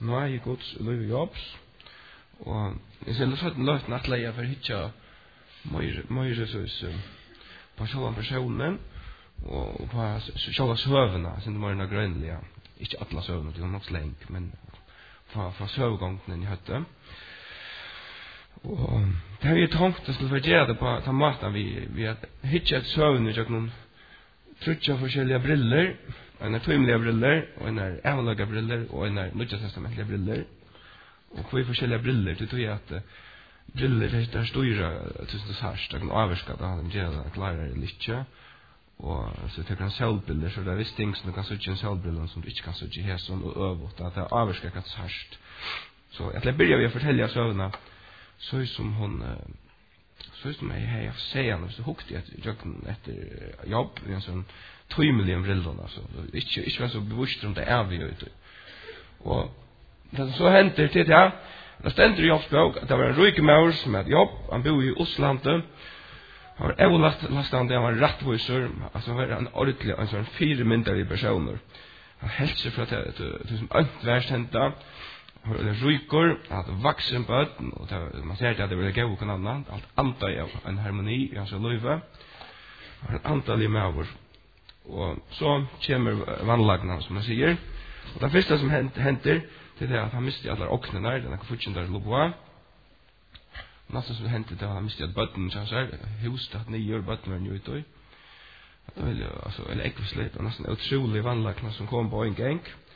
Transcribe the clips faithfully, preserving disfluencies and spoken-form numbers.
Nå er jeg gods løy jobbs, og jeg ser løs en løt nattleie for hitja møyre søs på sjålan personen, og på sjåla søvna, sin det mørna grønlige, ikke alle søvna, det er nok sleng, men fra søvgångten i høtte. Og det har vi tankt å skulle forgjøre det på den måten vi, vi har hitja et søvn i noen trutja forskjellige briller, en er tøymelige briller, og en er avlaga briller, og en er nødjastestamentlige briller. Og hva er forskjellige briller? Det tror jeg at uh, briller det er større tusen det sørst, det kan avvarska da han gjør det klarer eller ikke. Og så det kan selvbriller, så det er visse ting som du kan søke en selvbriller som du ikke kan søke her sånn og øvått, at det er avvarska kan sørst. Så jeg begynner vi å fortelle søvnene, så som hun, så som jeg har sett henne, så hukte jeg etter jobb, i en sånn tøymelige brillene, altså. Ikke, ikke var så bevisst om det er vi ute. Og det som så hendte til det, det stendte i jobbsbøk, at det var en rykemaur som hadde jobb, han bor i Oslandet, han var evlastande, han var rettviser, altså han var en ordentlig, en sånn fire mindre personer. Han heldt seg fra det, det som ønt verst hendte, han var ryker, han hadde vaksen på øtten, og det, man ser at det var gøy og annet, alt antar av en harmoni i hans løyve, han var en antallig maur. Og så kommer vannlagene, som man sier, og det første som henter, det er at han mistet alle åknene der, den er fortsatt der lå på. Nesten som det hendte, det var at han mistet bøtten, så han sier, huset at nye år bøtten var nye ut. Det var altså, eller ekvislet, og nesten utrolig vannlagene som kom på en gang.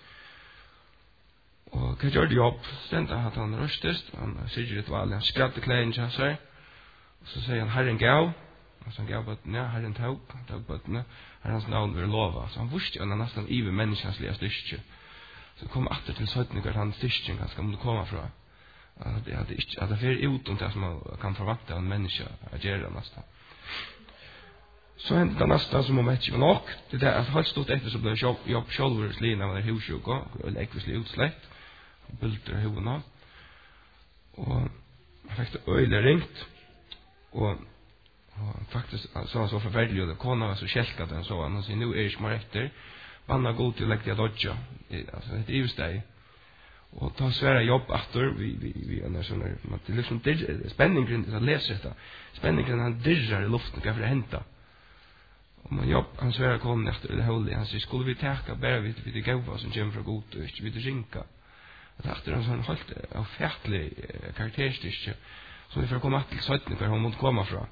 Og hva gjør det jobb? Stendet at han røstest, han sier litt vanlig, han skrattet kleden til seg, og så sier han, herren gav, altså han gav bøttene, ja, herren tog, tog bøttene, herrens navn vil lova. Så han visste jo nesten iver menneskens lia styrke. Så kom atter til søtninger han styrken ganske måtte komme fra. At det, at det, ikke, at det fer ut om det som man kan forvante av en menneske å gjøre nesten. Så hendte det nesten som om det ikke var nok. Det er at helt stort etter så ble jobb, jobb sjølver slina av den husjuka, eller ekvislig utslett, bulter hovene. Og han fikk det øyelig ringt, og, og faktisk så han så forferdelig, og kona var så kjelket den så, han sier, nå er det ikke mer etter, vann er god til å legge til å dodja, altså det er jo steg. Og ta svære jobb etter, vi, vi, vi er sånn, det er liksom spenningen, jeg leser dette, spenningen han dirrer i luften, hva for det henter. Og man jobb, han svære kone etter det holige, han sier, skulle vi teka, bare vi til gauva som kommer fra god, og ikke vi til rinka. Og det er en sånn helt avfertlig karakterstyrke, som vi får komme til søttene, hva han måtte komme fra.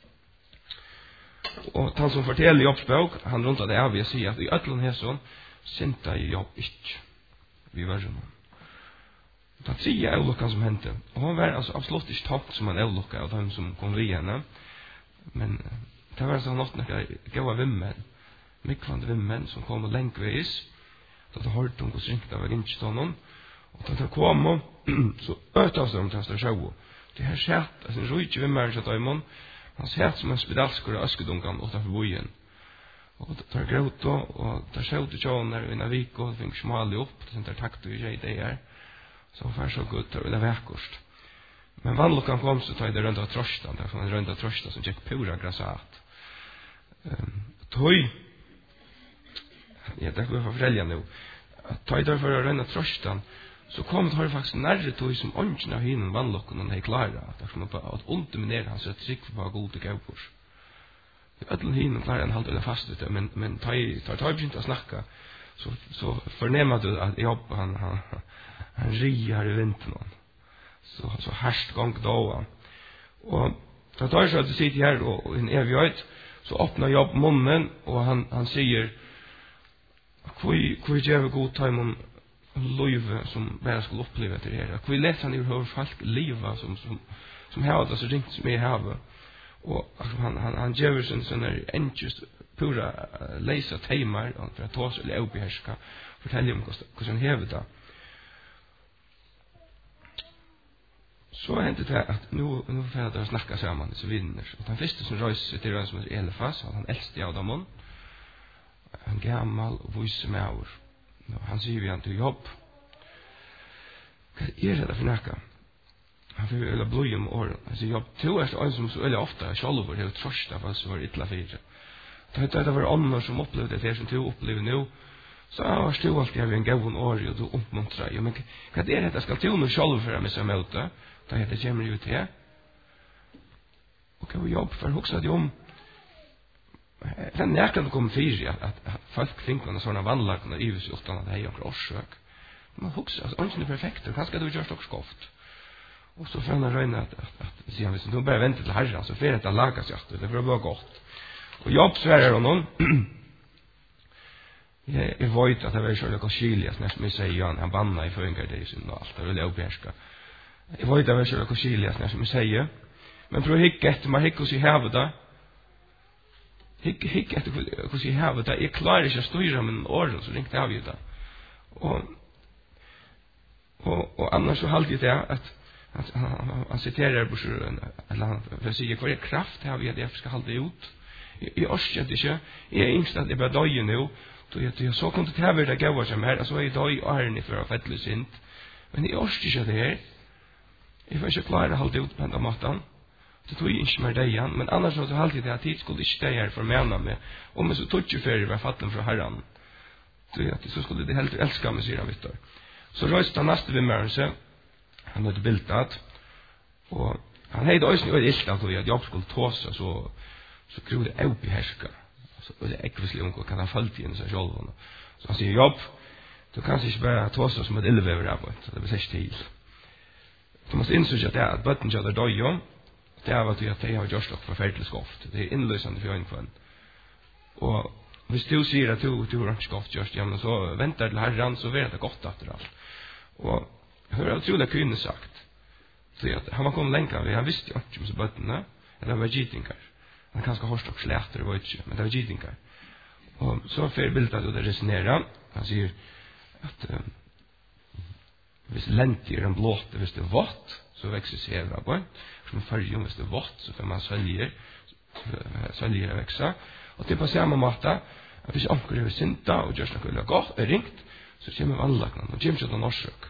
Og han som forteller jobbsbøk, han rundt av det er vi å si at i øtlen hæsson, synta i jobb ikke. Vi var sånn. Det sier jeg avlukkan som hendte. Og han var altså absolutt ikke tatt som en avlukka av dem som kom vi henne. Men det var sånn at noen gav vimmen, mikvande vimmen, som kom lengveis. Da det hørte hun hos ringte av rinskstånden. Og da det kom, så øta seg om til hans sjau. Det her skjert, altså en rujtje vimmer i kjøttøymon, han sett som en spedalskur av øskedunkan utenfor bojen. Og det tar gråt og det skjøt i tjåner innan vik og det fikk smale opp, det sender takt og gjør det her. Så var så godt og det var vekkort. Men vannlokkan kom så tar jeg det rundt av trøstan, det var en rundt av trøstan som gikk pura grassat. Um, tøy, ja, det kan vi få fortelle nå, at tøy der for å rundt av trøstan, så kom det faktisk nærre tøy som ånden av hinen vannlokkan og de klarer, at det var på at underminere hans rett trikk for gode gaupors. Det er ødelen hinen klarer en halvt eller fast ut, men, men tøy, tøy, tøy begynte å snakke, så, så fornemmer du at jobb, han, han, han rier i vinteren, så, så herst gang da han. Og da tar så at du sitter her og, og en evig øyt, så åpner jobb munnen, og han, han sier, hvor gjør vi god tøymon løyve som bare skulle oppleve etter her. Hvor lett han i hver folk livet som, som, som har det så ringt som jeg har. Og han, han, han gjør sin sånne enkjust pura uh, leisa teimer for å ta seg eller oppbeherska fortelle om hvordan han hever det. Så hendte det at nå, nå får jeg snakke sammen disse vinner. Og den første som røyser til den som er Elefas, han eldste av dem, han gammal og vise med over. Han sier vi han til jobb. Hva er det for nækka? Han får øyla blod om åren. Han sier jobb. To er det en som så øyla ofte sjálfur hever trøsta for oss var ytla fire. Det er det var andre som opplevde det som to opplever nå. Så jag stod alltid av en gåvon år och då uppmuntrar jag. Men vad är det att jag ska till mig själv för att missa möte? Då heter det kommer ut här. Och jag jobb för också att om den näkan kom fyra att, att folk tänker på sådana vandlagar i hus utan att det är en orsök. Man huxar, alltså inte perfekt. Kanske du gör också skoft. Och så får man röna att, att, att säga, hvis du bara väntar till herran så får det att laga sig. Det får vara gott. Och jag svärar honom. Jag, jag vet att det var så att Kilias när som säger han, han bannar i föringar det i sin och allt. Det vill jag uppärska. Jag vet att det var så att Kilias när som säger. Men prøv hicka efter man hicka sig hävda. Hicka hicka efter hur sig hävda. Jag klarar inte att styra min orden så ringt jag vid det. Och, och, och annars så halvt det att Han, han, han citerar broschyren, eller han vill säga, vad är kraft här vi att jag ska hålla det ut? Jag orskar inte, jag är yngst att det bara döjer nu, då jag så kunde det här vara det gåva som här, alltså jag döj och är ni för att fettla sint. Men jag orskar inte det här. Jag får inte klara att hålla det ut på den maten. Det tog jag inte mer det igen, men annars så alltid det att tid skulle inte det här för mena med, om jag så tog ju för var fatten från herran. Så skulle det helt älska mig, säger han Victor. Så röjste han nästa vid mörelse. Han hade bildat och han hade också varit ilt att jag skulle ta sig så så krod det upp i härska så det är ekvisligt ung kan han fallt in sig själv så han säger jobb du kan inte bara ta sig som ett elvever av så det blir sex till så måste insåg att det att button jag där då ju det var att jag har just för förfärligt skoft det är inlösande för en kvann och vi still ser att du du har skoft just ja men så väntar till herran så vet det gott efter allt och hur jag tror det kunde sagt. Så att han var kommit längre. Han visste ju inte om så bötterna. Det var gitingar. Han kanske har stock släter, det var inte. Men det var gitingar. Och så för bildet att det resonera. Han säger att uh, hvis lenti är en blått, hvis det är vått, så växer sevra på. Som färgen, hvis det är vått, så får man sväljer. Sväljer att växa. Och det är på samma måte. Att hvis anker är sinta och gör något gott, är ringt, så kommer vannlagnan. Och kommer till en orsök.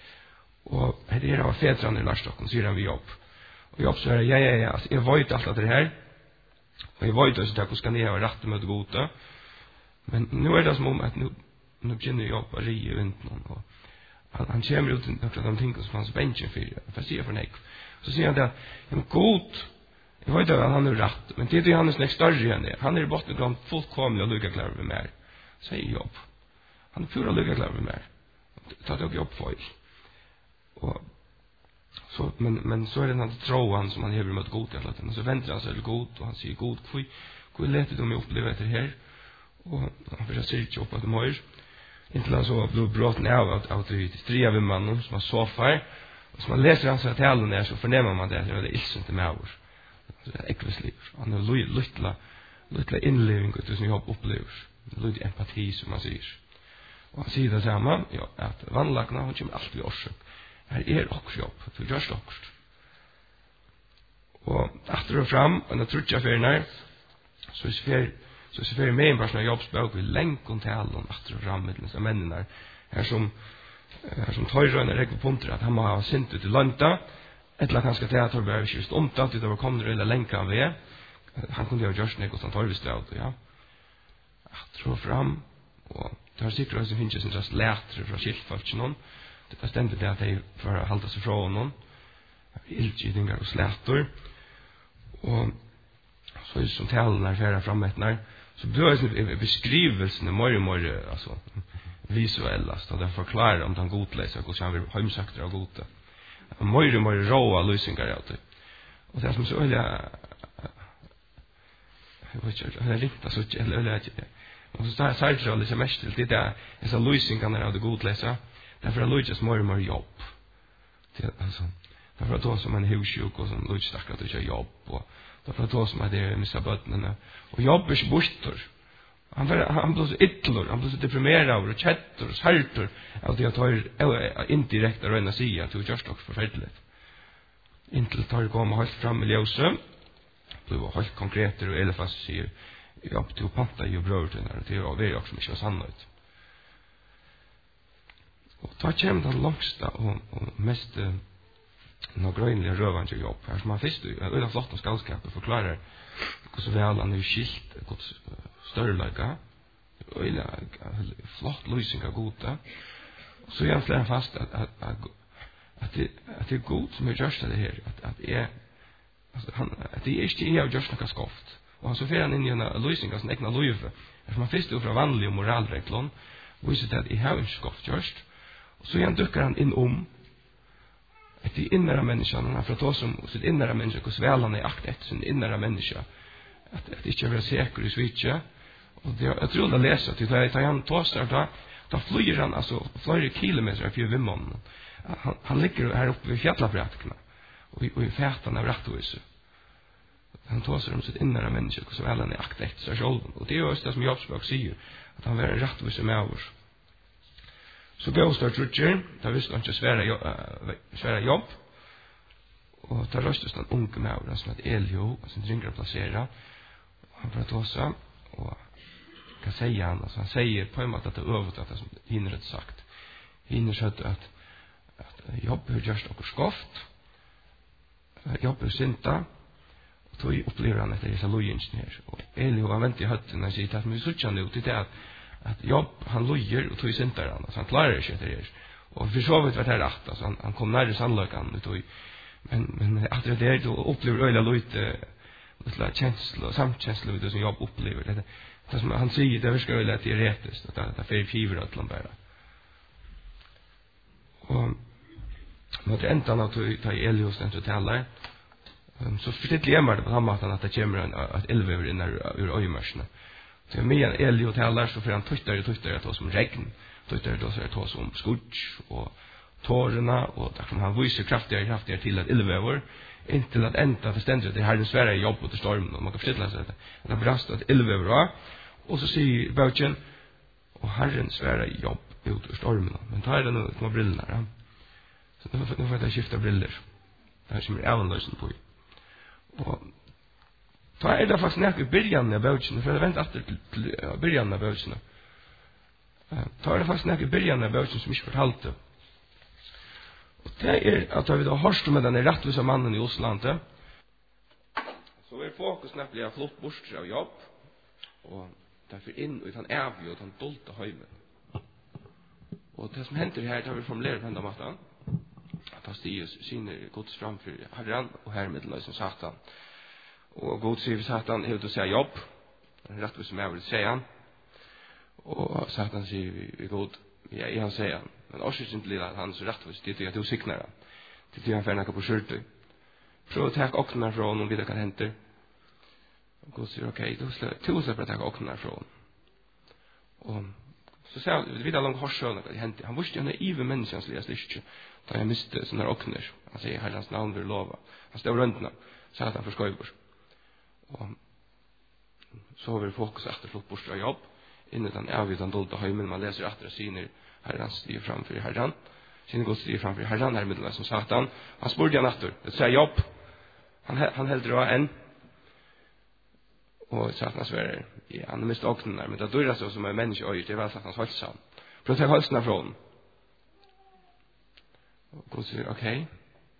Og det er av fedrene i Larsdokken, sier han vi jobb. Og jobb så er det, ja, ja, ja, altså, jeg vet alt det her. Og jeg vet også hvordan skal jeg ha rett med det gode. Men nå er det som om at nå, nå begynner jobb å rie rundt noen. Og han, han kommer ut til noen av de tingene som han spennker for. For jeg sier for nek. Så sier han det, ja, men god, jeg vet at han er rett. Men det er han er snakk større enn det. Han er i botten grunn fullkomlig og lykke klar over mer. Sier jobb. Han er pura lykke klar over mer. Ta det jobb for oss. Och så men men så är det den tråan som han häver mot god hela tiden. Så väntar han sig god och han säger god kvui kvui lät det mig uppleva det här. Och han försöker se ut på det mer. Inte så blå brotten av att att det tre av mannen som har soffa och som man läser hans talen där så förnämmer man det att det är ilsent med oss. Så det är ekvisligt. Han är lilla lilla inleving det som jag upplever. Lite empati som man säger. Och han säger det samma ja att vannlagna har ju alltid orsök. Her er også jobb, du gjør det også. Og etter og frem, og når trutja ferien så er det ferien med en person av jobbsbøk, vi lenker til alle etter og frem med disse mennene her som, her som tar en rekke punkter, at han må ha sint ut i landa, eller at han skal ta at han bare ikke visst om det, at det var kommet eller lenker han ved. Han kunne jo gjøre det, og han tar visst det, ja. Etter og frem, og det har sikkert også finnes en slags lætere fra kiltfolk noen, det stendet det at de får halda seg fra honom. Ildgidingar og slætor. Og så er det som talen er færre frammettene. Så blir det beskrivelsene mer og mer altså, visuellast. Og det forklarer om den godleser hvordan han vil heimsøkter av gode. Mer og mer råa løsninger av det. Og det er som så øyelig jeg vet ikke, det er ringt altså ikke, eller øyelig ikke. Og så sier det liksom mest til det er disse løsningene av det godleser. Därför är Lujas mer och mer jobb. Det alltså därför att då som en husjuk och som Lujas stackar att göra jobb och därför att då som är det missa bötterna och jobb är bortor. Han var han blev så ytterligare, han blev så deprimerad och chattor och saltor att jag tar indirekt röna sig att du just också förfärligt. Inte tar komma helt fram i ljuset. Det var helt konkret och eller fast säger jobb till panta ju bröderna och det var det också mycket sannolikt. Og da kommer den langsta og, og mest uh, noe grønlige røvende jobb. Her som han først er øyne flott og skallskap og forklarer hvordan vi alle er skilt, hvordan størreløyga öliga flott lysning av goda. Så jag slår fast att att att att det att det är god som är just det här att att är alltså han att det är inte är just något skoft. Och han så för han in i en lysning av sin egna löve. Eftersom man först från vanlig moralreglon visar det att i har en skoft just. Och så igen dyker han in om att det inre människan han för att som sitt inre människa hur väl han är akt efter sin inre människa att det inte är säker i switcha och det jag tror att läsa till det han tostar då då flyger han alltså flera kilometer för vimman han han ligger här uppe vid fjällabrätterna och och i färtan av rättvis han tostar om sitt inre människa hur väl han är akt efter sig själv och det är just det som Jobsbok säger att han är en rättvis med oss. Så gå start Richard, där visst inte svära svära jobb. Och där röstas den unge mannen som heter Elio, som ringer att placera. Han pratar också och kan säga han alltså han säger på en måte att det är övrigt att det som hinner sagt. Hinner så att att jobb är just och skoft. Jobb är synta. Och då upplever han att det är så lojingenjör. Och Elio har vänt i hötten när han säger att vi switchar nu till det att att jobb han lojer och tog syntar han alltså han klarar sig det är och för så vet vad det är rätt alltså han, han kom nära sannolikan och men men att det är då upplever öliga lite lite känsla samkänsla det som jobb upplever det det som han säger det ska väl att det är rättest att det är för fever att landa och när det ändå att ta Elios den totala så förstår jag mer på han att det kommer en att elva över in ur öjmarsna. Så med Elio talar så för han tuttar och tuttar att som regn. Tuttar då så är det som skutch och tårarna och där som han visar kraftigare kraftigare till att elva över inte att ända för ständigt det här den svära jobb på stormen och man kan förstå så att det brast att elva över och så säger Bouchen och Herren svära jobb ut ur stormen men tar det nu med brillorna ja. Så nu får nu får jag skifta briller. Det här som är avlösen på. Och då är det faktiskt nära i början av bötsen, för jag väntar till början av bötsen. Då är det faktiskt nära i början av bötsen som inte fortalte. Och det är att vi då hörst med den rättvisa mannen i Oslandet. Så är fokus nämligen flott bort av jobb. Och därför in och utan ävig och utan dolt och höjmen. Och det som händer här, det har vi formulerat på ända mattan. Att han stiger sina gods framför Herren och härmed som Satan. Och god säger vi Satan helt att säga jobb. Rättvis som jag vill säga han. Och Satan säger vi, vi god. Ja, i han säger han. Men också inte lilla att han är så rättvis. Det är att du siknar han. Det är att han färnakar på skjortor. Prøv att ta åknar från honom vid det kan hända. Och god säger okej. Okay, då släpper att ta åknar från. Och så säger han. Vi vet alla om horsöna. Han visste ju han är iver människans lilla sliske. Da jag miste sådana här åknar. Han säger herrans namn vill lova. Han står röntna. Satan förskojvar. Och så har vi fokus efter flott bort jobb innan den avvidan dolda höjmen man läser efter syner herran stiger framför herran syner god stiger framför herran här med som Satan han spurgade han efter det säger jobb han, han hellre då en och Satan svarar ja, han miste åknen där men det är så som en människa öjt det är väl Satans hälsan för att ta hälsarna från och god säger okej okay.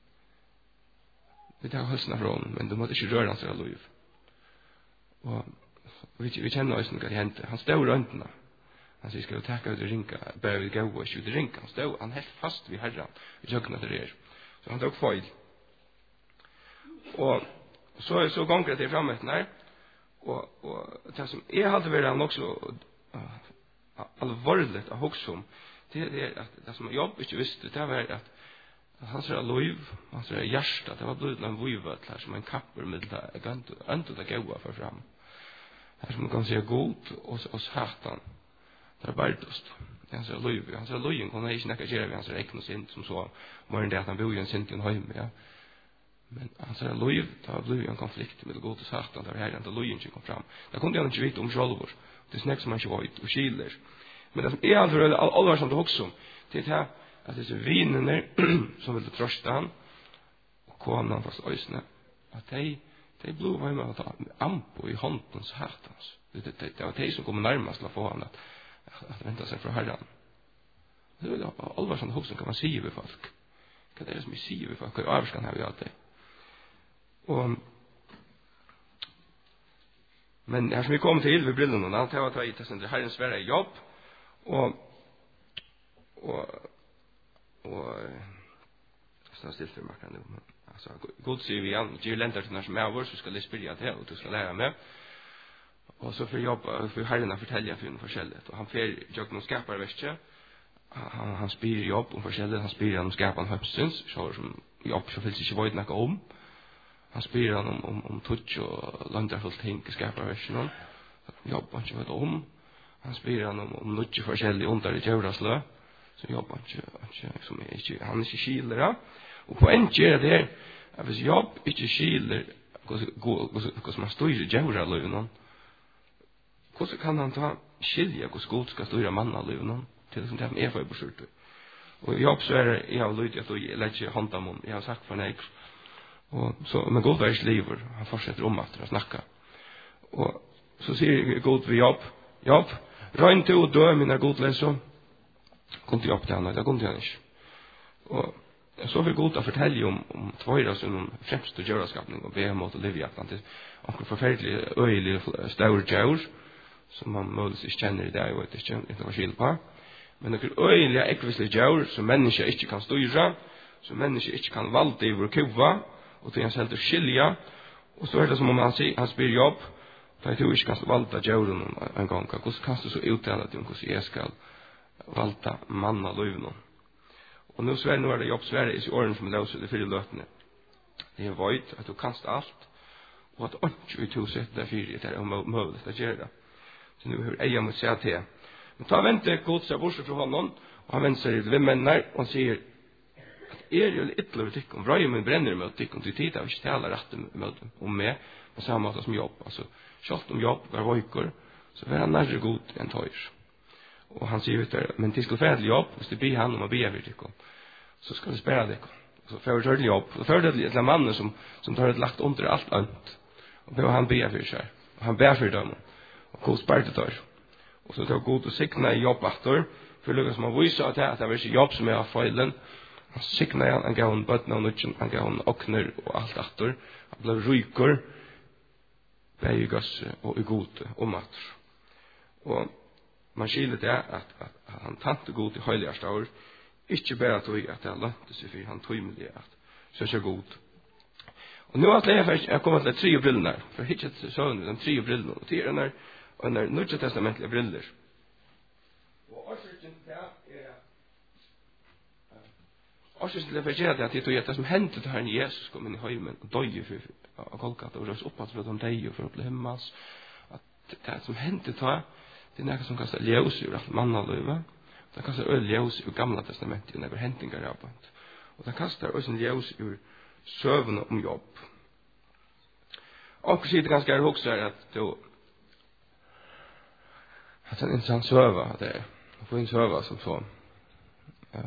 Vi tar hälsarna från men du måste inte röra sig av liv. Och vi, vi känner oss något hänt. Han stod runt henne. Han säger, ska vi tacka ut och ringa? Börjar vi gå och skjuta ringa? Han stod, han helt fast vid herran. Vi tjökna till det. Så han tog fel. Och så, så gånger det fram ett när. Och, och det som är alltid varit han också uh, allvarligt att hugga om. Det är att det som jobb inte visste. Det var att han ser lov, han ser hjärta. Det var blivit en vujvöt här som en kapper med det. Inte det goda för fram. Här som man kan säga god och, och Satan. Det är bärdost. Han ser lov. Han ser lojen. Han har inte näka gärna vid hans räkna synd som så. Mer än det att han bor i en synd i en höjme. Ja. Men han ser lov. Det har blivit en konflikt med god och Satan. Där här inte lojen inte kom fram. Det kunde han inte veta om självor. Det är snäck som han inte var och kiler. Men det som är allvarligt allvarsamt också. Det är det här. Att det är vinen som vill trösta han. Och konan fast ösne. Att de Det blev vad man tar ampo i hantens härtans. Det, det, det, det var det som kommer närmast att få han att, att vänta sig från herran. Det är allvarsamt hos som kan man säga vid folk. Vad är det som är säger vid folk? Vad är överskan här vi alltid? Och Men här som vi kom till vid brillorna, han tar att ta i till sin Herren svära i jobb, och och och så still för man kan nu alltså god ser vi igen ju länder till när som är vår så ska det spela det och du ska lära mig och så för jobba för Herren fortälja för en forskjellet och han fer jag någon skapar väske han han spyr jobb om forskjellet han spyr om skapan höpsens så som jobb så finns inte vad något om han spyr om om om touch och landafullt tänk skapar väske någon jobb han inte vet om han spyr om om mycket forskjelligt under det jordslö så jobbar inte inte som är inte han är inte skilder och på en ger det här att hvis jobb inte skilder hur man står i jävla lönen hur kan han ta skilja hur skuld ska styra mannalönen till sånt här är för beslut och jobb så är det jag har lytt att jag lägger handa mun jag har sagt för nej och så men god värs lever han fortsätter om att snacka och så säger god för jobb jobb rönt och dö mina godläsor kunde jag upp till honom, det kunde jag inte. Och så vill god att fortälja om, om tvåra som främst och djuraskapning och be mot Olivia Atlantis. Och förfärlig öjlig stor djur som man möjligtvis inte känner i det och inte, inte var skild på. Men några öjliga ekvisliga djur som människor inte kan styra, som människor inte kan valda över kuva och det är helt att skilja. Och så är det som om han, säger, han spyr jobb, då är det inte kan valda djuren en gång. Hur kan du så uttala till hur jag ska valta manna löven. Och nu svär nu är det jobb Sverige i åren som löser det fyra lötene. Det är vojt att du kanst allt och att inte vi tog sätt där fyra det är möjligt att göra det. Så nu hur jag måste säga till. Men ta vänta god sig bort från honom och han vänder sig till männer och säger att er ju ytterligare tyck om vröj men bränner med tyck om du tittar och inte alla rätt med om med på samma sätt som jobb. Alltså kört om jobb var vojkor så var han närre god än tojs. Och han säger ut men till skulle färdig jobb, hvis det blir han om att be över tycker så ska det spela det. Så för det jobb, och för det är en man som som tar ett lagt under allt annat. Och då han ber för sig. Och han ber för dem. Och god spart det och så tar god och signa i jobb efter för lyckas man visa att det är ett jobb som är av feilen. Han signa han en gång but no nutchen han gång okner och allt efter. Han blev rykor. Bägas och i god och mat. Och man skiljer det att, att, att han tante god i höjliga stavar. Ikke bare at det er lønte seg for han tøymelig at så er så god. Og nå at jeg er kommet til tre brillene, for ikke til søvn de tre brillene, og til er en er nødvendig testamentlige briller. Og årsøkken til er årsøkken til å gjøre det at det er det som hendte til herren Jesus kom inn i høymen og døye av Golgata og røs opp at for at han døye for å bli himmels. At det som hendte til det er noe som kastet ljøs ur alt mannaløyve. Det kastar öl ljus ur gamla testamentet när det händingar är på. Och det kastar också en ljus ur sövn om jobb. Och så är det ganska också att då att en intressant söva det är. Man får en söva som så. Ja.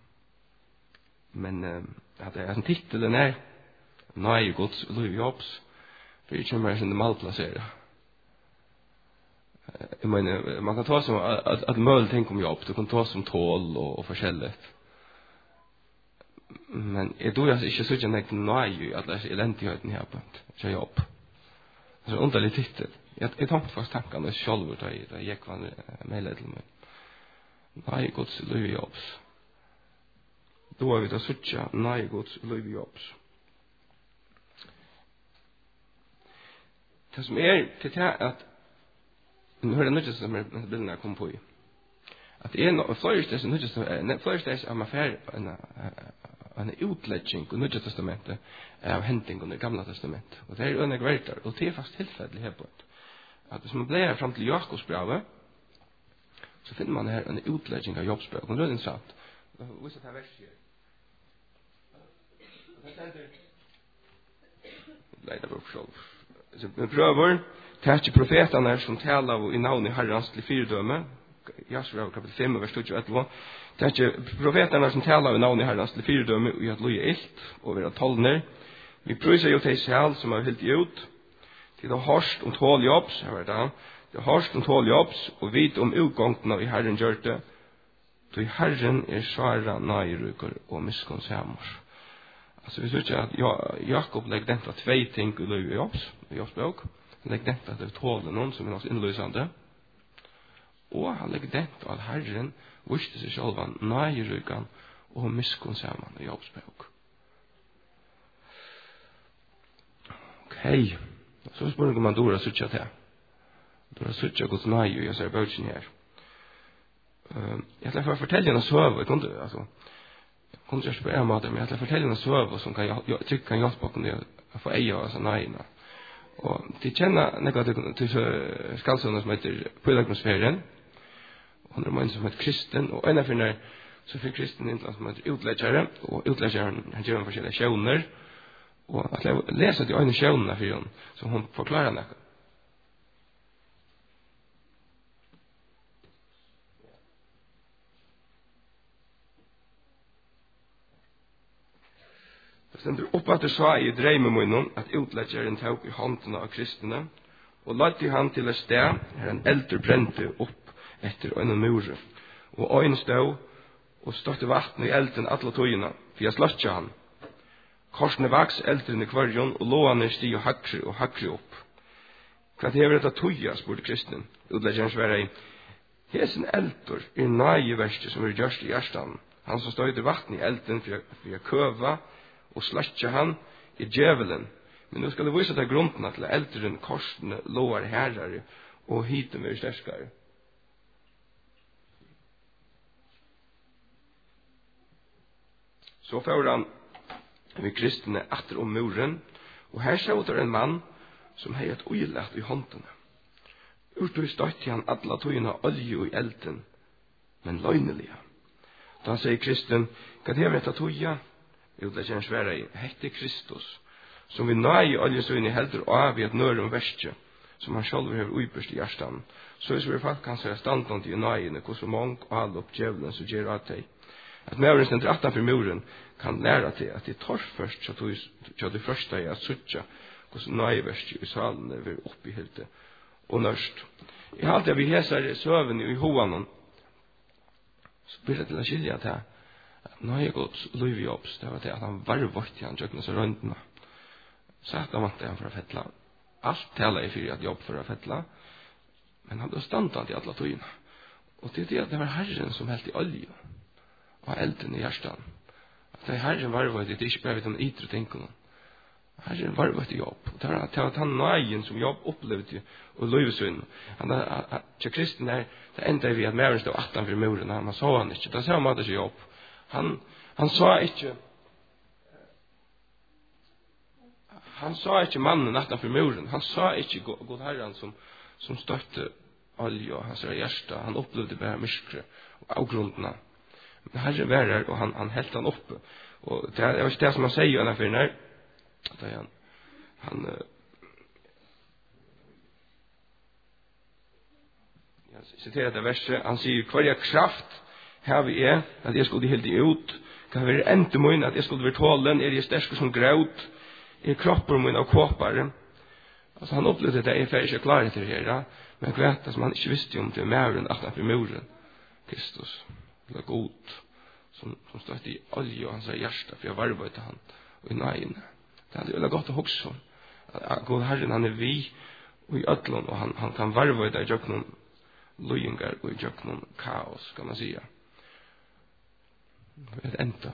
Men äh, att det är en titel den är nej Guds jobs. För det kommer sen det malplacerar. Jag menar, man kan ta som att, att, att möjligt tänka om jobb. Du kan ta som tål och, och förskället. Men är då jag inte så att jag tänkte nej att läsa eländigheten här på ett jobb. Det är en underlig titel. Jag, jag tänkte faktiskt tankarna och själv då jag gick var mejlade till mig. Nej, Guds löjjobbs. Då är vi då sucha nej, Guds löjjobbs. Det som är till det att nu hör det något som är bilderna kom på i. Att det är något flöjst som något som är flöjst är en affär en en utläggning och Nya testamentet av händing under Gamla testamentet. Och det är en grej och det är fast tillfälligt här på det. Att som man blir fram till Jakobs brev så finner man här en utläggning av Jobs brev. Och det är intressant. Vad ska ta vers här? Det ständer Leida på själv. Så vi prövar Tætje profeterna som talar i navn i Herrens til fyrdømme. Jasra kapitel fem, vers tjueåtte. Tætje profeterna som talar i navn i Herrens til fyrdømme og i at loje ilt og være tolner. Vi prøyser jo til seg som har helt ut. Til det harst om tål jobbs, her var det. Det harst om tål jobbs og vit om utgångene i Herren gjørte. Til Herren er svara nairuker og miskonshemmer. Altså vi synes at Jakob legger denne tvei ting i loje jobbs, i jobbsbok. Han legger dent at det tåler noen som er noe innløsende. Og han legger dent at Herren visste seg selv han nøyrykan og miskunn sammen i jobbsbøk. Ok, så spør jeg om man dår suttja til. Dår suttja godt nøy og jeg ser bøkken her. Uh, jeg ætler å fortelle en søv, jeg kunne, altså, jeg kunne ikke spørre om det, men jeg ætler å fortelle en søv som kan, jeg tykker kan hjelpe dere å få eie av disse nøyene. Og de kjenner noe til, til skalsønene som heter Pilgrimsferien. Han er en som heter Kristen, og en av finner så fikk Kristen inn til han som heter utleggere, og utleggeren han gjør en forskjellige sjøvner, og at jeg leser de øyne sjøvnene for henne, så hun forklarer noe. Det stender opp at det sa i dreimen munnen at utleggeren tok i håndene av kristne, og ladde han til et sted her en eldre brente opp etter en mure, og øyn stod og størte vatten i elden alle tøyene, for jeg slått ikke han. Korsene vaks eldren i kvarjon, og låene sti og hakre og hakre opp. Hva hever dette tøya, spurte kristnen. Utleggeren svarer, hesen elder er nøyeverste som er gjørst i hjertan. Han som stod i vatten i elden for jeg køva, og slått han i djevelen. Men nå skal det vise deg grunden til eldren korsene låar herrere, og hiten vil sterskere. Så får han vi kristne etter om muren, og her ser det en mann som har et uilagt i håndene. Urtøy støtte han alle tøyene olje i elden, men løgnelige. Da sier kristen, hva det er dette tøya? Jo, det kjennes være i hette Kristus, som vi nøy oljesøyne helder av i et nørum verste, som han selv har uiperst i hjertan. Så er det folk kan se standant i nøyene, hvor så mange all opp djevelen som gjør av deg. At møren stender attanfor muren kan lære til at det tar først så det første er at suttja hvordan nøyverst i salen er vi oppe i hilde og nørst. I alt det vi heser søvn i hovanen så blir det til å skilje til at nøygods løyvi opps det var til at han var vårt i han tjøkna så røndene sagt han vant det han for å fettla alt taler i fyrir at jobb for å fettla men han ble standant i alle tøyene og det er det at det var Herren som helt i olje og elden i hjertan. At det er Herren varvet, det er ikke bare de ytre tingene. Herren varvet i jobb. Det var at han nøyen som jobb opplevde og løyvesønnen. Han er til kristen her, det enda vi at mæren stod attanfor muren, han sa han ikke. Det sa han måtte ikke jobb. Han, han sa ikke han sa ikke mannen attanfor muren. Han sa ikke god Herren som, som støtte olje og hans hjerte. Han opplevde bare myskre og avgrundene. Men Herren var der, og han, han helt han oppe. Og det er ikke det som han sier, han er for nær. Da han, han uh, jeg siterer det verset, han sier, hver jeg kraft her vi er, at jeg skulle helt ut, kan være ente min, at jeg skulle være tålen, er jeg sterske som graut, er kropper min av kåpare. Altså han opplevde det, jeg er ikke klar til det her, men vet det som han ikke visste om til mæren, at han for muren, Kristus. Det god som, som stod i olje og han sa hjärsta for jeg varvet til han og i nøyene. Det er veldig godt å huske om at god Herren han er vi og i ødlån og han, han kan varve det i jøkken løyengar og i jøkken kaos kan man sige. Det er enda.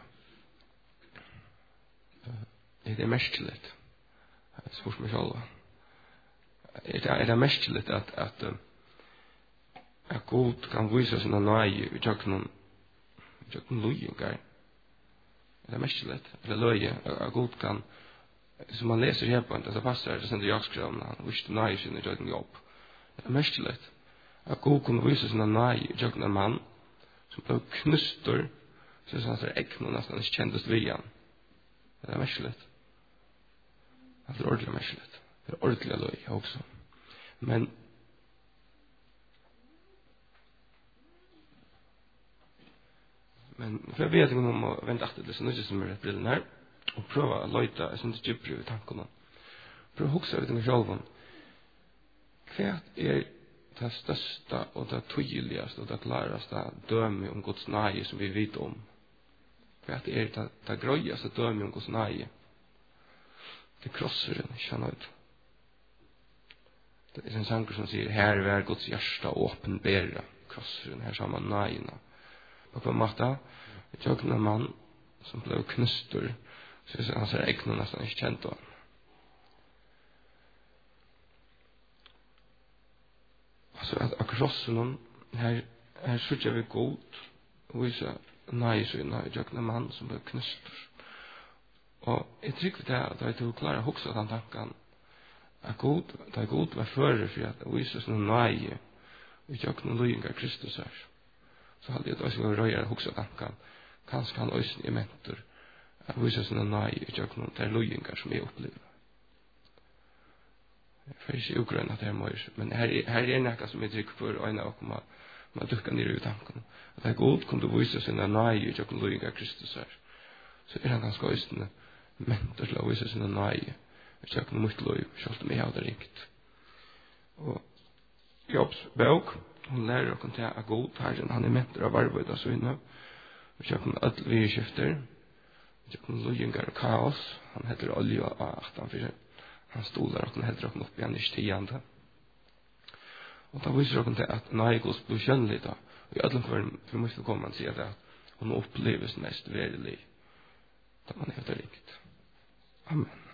Det er merkelig. Jeg spørs meg selv. Er det merkelig at, at, at god kan vise sine nøye i jøkken jøkken løyengar. Det er merkelig. Eller løye. At god kan som man leser her på en det passer det sender jakskreven han visste nøye sin i jøkken jobb. Det er merkelig. At god kunne vise sine nøye i jøkken en mann som ble knuster så han ser ekne og nesten ikke kjentes ved han. Det er merkelig. Det er ordentlig merkelig. Det er ordentlig løy også. Men men for jeg vet ikke om å vente etter det så nødvendig som er rett brillen her og prøve å løyte jeg synes ikke dypere i tankene. Prøve å huske litt med selv om hva er det største og det tydeligste og det klareste døme om Guds nøye som vi vet om. Hva er det det grøyeste døme om Guds nøye. Det krosser den, ikke nøyd. Det är en sanger som säger, här är Guds hjärsta åpenbära krossen, här sa man najna. På hva måte, jag en man som blev knustor, så han ser egna nästan inte känt honom. Alltså att av krossen, här, här suttar vi god, och visa najsynna, jag en man som blev knustor. Og jeg tykker det at jeg tog klare å huske den tanken at god, det er god var fører for at det vises noen nøye og ikke noen løying av Kristus her. Så hadde jeg også vært røyere å huske tanken kanskje han også er mentor at vises noen nøye og ikke noen der løyinger som jeg opplever. Jeg får ikke ugrønne at det er mye, men her, her er noe som jeg tykker for øynene og man, man dukker ned i tanken. At det er god kunne vises noen nøye og ikke noen løying av Kristus her. Så er han ganske øystende mentor til å vise sine nøye. Jeg kjøkker noe mot løy, selv om jeg hadde ringt. Og Jobbs bøk, hun lærer å kunne ta god herren, han er mentor av arbeid og så inne. Vi kjøkker noe ødel vidskifter. Vi kjøkker noe løyingar og kaos. Han heter olje og aktan for han stoler og han heter opp igjen i stigende. Og da viser dere til at nøye gos blir kjønnelig da. Og i ødelen for, for mye kommer man sier det at hun oppleves mest verilig da man heter ringt. Amen.